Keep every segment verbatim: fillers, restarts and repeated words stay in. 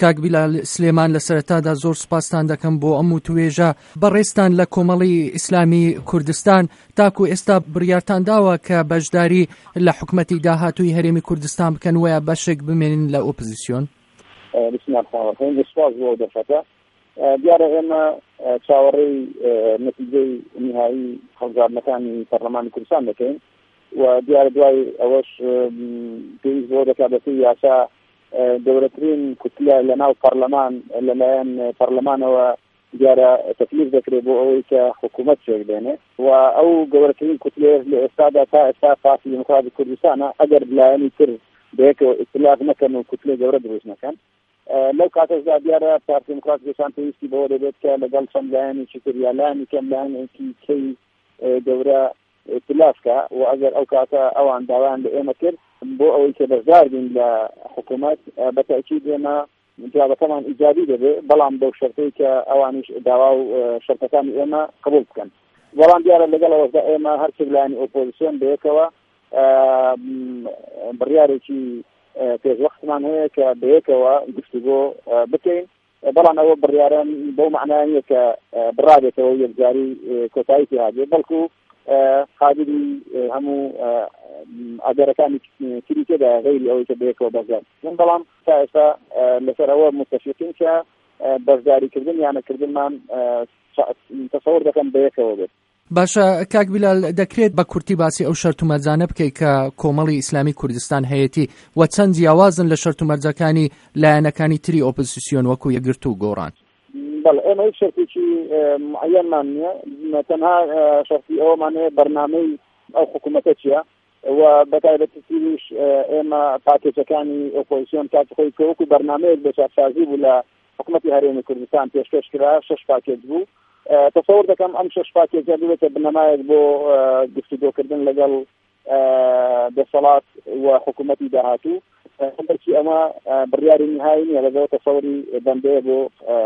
کاک بیلال سلێمان لە سەرەتادا زۆر سوپاسان دەکەم بۆ ئەم و توێژە بەڕێستان لە کۆمەڵی ئیسلامی کوردستان تاکو ئێستا بڕیارتان داوە کە بەشداری لە حکومەتی داهاتووی هەرێمی کوردستان بکەن وایە بەشێک بمێنن لە ئۆپۆزیسیۆن. سپاس بۆ دەفەتە دیارە ئێمە چاوەڕێی نەتیجەی نهایی هەڵبژاردنەکانی پەرلەمانی کوردستان دەکەین و دیارە دوای ئەوەش پێویست بۆ دەکات بەپێی یاسا گەورەترین کوتلە لە ناو پەرلەمان لەلایەن پەرلەمانەوە دیارە تەکلیف دەکرێت بۆ ئەوەی کە حکوومەت شێک بێنێ و ئەو گەورەترین کوتلێ لە ئێستادا تا ئێستا پارتی دموکراتی کوردستانە ئەگەر لایەنی تر بەیەکەوە ئیختلاف نەکەن و کوتلێ گەورە دروست نەکەن لەو کاتەشدا دیارە پارتی دموکراتی کوردستان پێویستی بەوە دەبێت کە لەگەڵ چەند لایەنێکی تر یا لایەنی کەم لایەنێکی کەی گەورە ئیختلافکە و ئەگەر ئەو کاتە ئەوان داوایان لە ئێمە کرد بۆ ئەوەی کە بەشدار بین لە حکوومەت بەتەکید ئێمە جوابەکەمان ئیجابی دەبێت بەڵام بەو شەرتەی کە ئەوانیش داوا و شەرتەکانی ئێمە قبول بکەن بەڵام دیارە لەگەڵ ئەوەشدا ئێمە هەرچێک لایەنی ئۆپۆزیسیۆن بەیەکەوە بڕیارێکی پێشوەختمان هەیە کە بەیەکەوە گفتوگۆ بکەین بەڵام ئەوە بڕیاران بەو معنایە کە بڕادێتەوە یەکجاری کۆتایی پێهابێت بەڵکو قادری هەموو ئاگەرەکانی تری تێدا غەیری ئەوەی کە بەیەکەوە بەشدار من بەڵام تا ئێستا لەسەر ئەوە متفقین کە بەشداریکردن یان نەکردنمان تەسەوور دەکەم بەیەکەوە بێت. باشە کاک بیلال دەکرێت بە کورتی باسی ئەو شەرت و مەرجانە بکەیت کە کۆمەڵی ئیسلامی کوردستان هەیەتی و چەند جیاوازن لە شەرت و مەرجەکانی لایەنەکانی تری ئۆپۆزیسیۆن وەکو یەکگرتو و گۆڕان. بەڵێ ئێمە هیچ شەرتێکی معەنمان نییە تەنها شەرتی ئەوەمان هەیە بەرنامەی ئەو حکوومەتە چییە و بەتایبەتیش ئێمە پاکێجەکانی ئۆپۆزیسیۆن کاتی خۆی کە وەکو بەرنامەیەک بە چاپسازی بوو لە حکوومەتی هەرێمی کوردستان پێشکەش کرا شەش پاکێج بوو تەسەوور دەکەم ئەم شەش پاکێجە بێتە بنەمایەک بۆ گفتوگۆکردن لەگەڵ دەسەڵات و حکوومەتی داهاتوو بەرچی ئەمە بڕیاری نهایی نییە لەگەڵ تەسەوری بەندەیە بۆ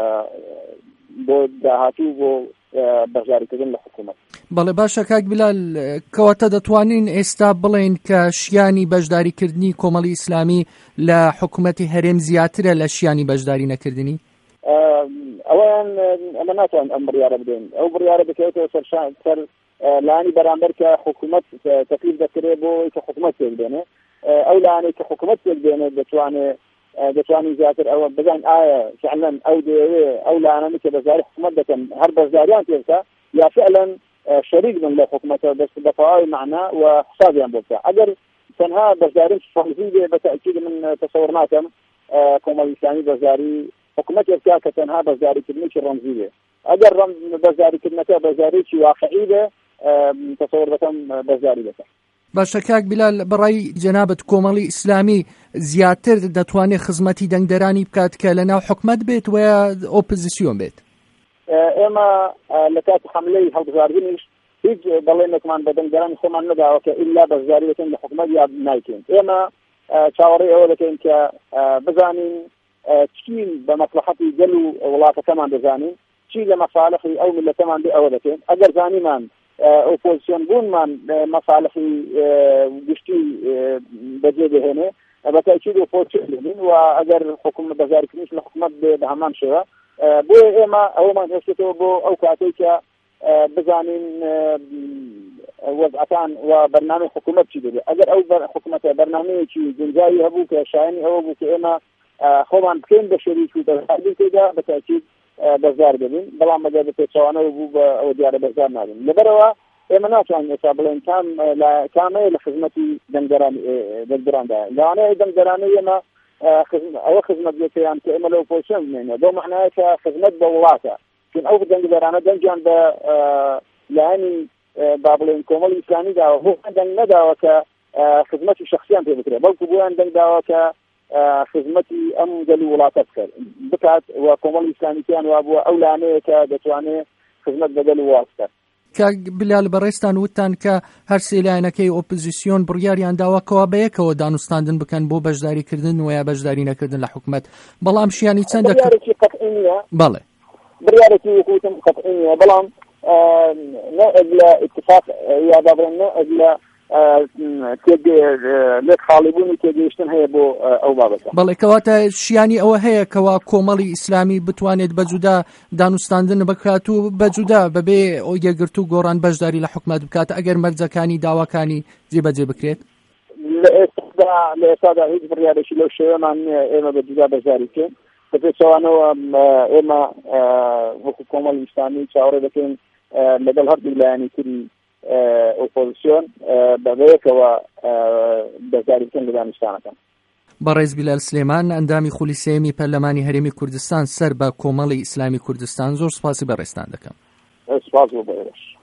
بۆ داهاتوو بۆ بەشداریکردن لە حکوومەت. بەڵێ باشە کاک بیلال کەواتە دەتوانین ئێستا بڵێن کە شیانی بەشداریکردنی کۆمەڵی ئیسلامی لە حکوومەتی هەرێم زیاترە لە شیانی بەشداری نەکردنی؟ ئەوەیان ئەمە ناتوان ئەم بڕیارە بدەین ئەو بڕیارە بکەوێتەوە سەر سەر لایەنی بەرامبەر کە حکوومەت تەکلیف دەکرێت بۆ ئەوەی کە حکوومەت پێک بێنێ ئەو لایەنەی کە حکوومەت پێک بێنێت دەتوانێت دەتوانین زیاتر ئەوە بزان ئایا فعلا ئەو دەیەوێ ئەو لایەنەی کە بەشداری حکوومەت دەکەن هەر بەشداریان پێبکە یا فعلا شەریک بن لە حکوومەتەوە بەس بەتەواوی معنا و حسابیان بۆ بکە ئەگەر تەنها بەشداری فەرزی بێ بەتەکید من تەسەوور ناکەم کۆمەڵی ئیسلامی بەشداری حکوومەت یەکیا کە تەنها بەشداریکردنێکی ڕەمزی بێ ئەگەر بەشداریکردنەکە بەشدارێکی واقعی بێ تەسەوور دەکەم بەشداری دەکەن. باشە کاک بیلال بەڕای جەنابەت کۆمەڵی ئیسلامی زیاتر دەتوانێت خزمەتی دەنگدەرانی بکات کە لەناو حکوومەت بێت و ئۆپۆزیسیۆن بێت؟ ئێمە لە کاتی حملەی هەڵبژاردنیش هیچ بەڵێنێکمان بە دەنگدەرانی خۆمان نەداوە کە ئیلا بەشداری دەکەین لە حکوومەت یا نایکەین. ئێمە چاوەڕێی ئەوە دەکەین کە بزانین چی بە مەصلحەتی گەل و وڵاتەکەمان دەزانین چی لە مەصالحی ئەو میلەتەمان بێ ئەوە دەکەین ئەگەر زانیمان ئۆپۆزیسیۆن بوونمان مەصالحی گشتی بەجێ دەهێنێ بەتاکید ئۆپۆزیسیۆن بین و ئەگەر حکوومەت بەشداریکردنیش لە حکوومەت بێ بە هەمان شێوە بۆیە ئێمە ئەوەمان هێشتێتەوە بۆ ئەو کاتێک کە بزانین وەزعەکان و بەرنامەی حکوومەت چی دەبێت ئەگەر ئەو حکوومەتە بەرنامەیەکی گونجاوی هەبوو کە شایەنی ئەوە بوو کە ئێمە خۆمان بکەین بە شەریک و بەشداری تێدا بەتاکید بەشدار دەبین بەڵام ئەگەر بە پێچەوانەوە بوو بە ئەوە دیارە بەشدار نابین لەبەرەوە ئێمە ناتوانین ئێستا بڵێن کام کامەیە لە خزمەتی دەنگدەراندا لەوانەیە دەنگدەرانەی ئێمە ئەوە خزمەت دەکەیان کە ئێمە لە ئۆپۆزیسیۆن بمێنێ بۆ معنایە کە خزمەت بە وڵاتە چون ئەو دەنگدەرانە دەنگیان بە لایەنی با بڵێن کۆمەڵی ئیسلامی داوە بۆ دەنگ نەداوە کە خزمەتی شەخصیان پێ بکرێت بەڵکو بۆیان دەنگ داوە کە خزمەتی ئەم گەلی وڵاتە بکرد بکات و کۆمەڵی ئیسلامییان وا بووە ئەو لایەنەیە کە دەتوانێت خزمەت بە گەل وڵات بکات. کاک بیلال بەڕێستان وتان کە هەر سێ لایەنەکەی ئۆپۆزیسیۆن بڕیاریان داواکەوە بەیەکەوە دانوستاندن بکەن بۆ بەشداریکردن و یا بەشداری نەکردن لە حکوومەت بەڵام شیانی چەندە بەڵێ بڕیارێکی وەکوتم قەتعی نییە بەڵام نوعێک لە اتفاق یا دابڕێن نوعێک لە لێک خاڵیبوونی تێگەیشتن هەیە بۆ ئەو بابەتە. بەڵێ کەواتە شیانی ئەوە هەیە کەوا کۆمەڵی ئیسلامی بتوانێت بەجودا دانوستاندن بکات و بەجودا بەبێ ئەو یەکگرتو و گۆڕان بەشداری لە حکومەت بکات ئەگەر مەرجەکانی داواکانی جێبەجێ بکرێت. لە ئێستادا لە ئێستادا هیچ بڕیارێکی لەو شێوەمان نییە ئێمە بەجودا بەشداری بکەین. بەپێچەوانەوە ئێمە وەکو کۆمەڵی ئیسلامی چاوەڕێ دەکەین لەگەڵ هەردوو لایەنی تری ئۆپۆزیسیۆن بەبەیەکەوە بەشداری بکەن لە دانیشتوانەکان. بەڕێز بیلال سلێمان ئەندامی خولی سێمی پەرلەمانی هەرێمی کوردستان سەر بە کۆمەڵی ئیسلامی کوردستان زۆر سوپاسی بەڕێستان دەکەم. سپاس بۆ بەڕێز.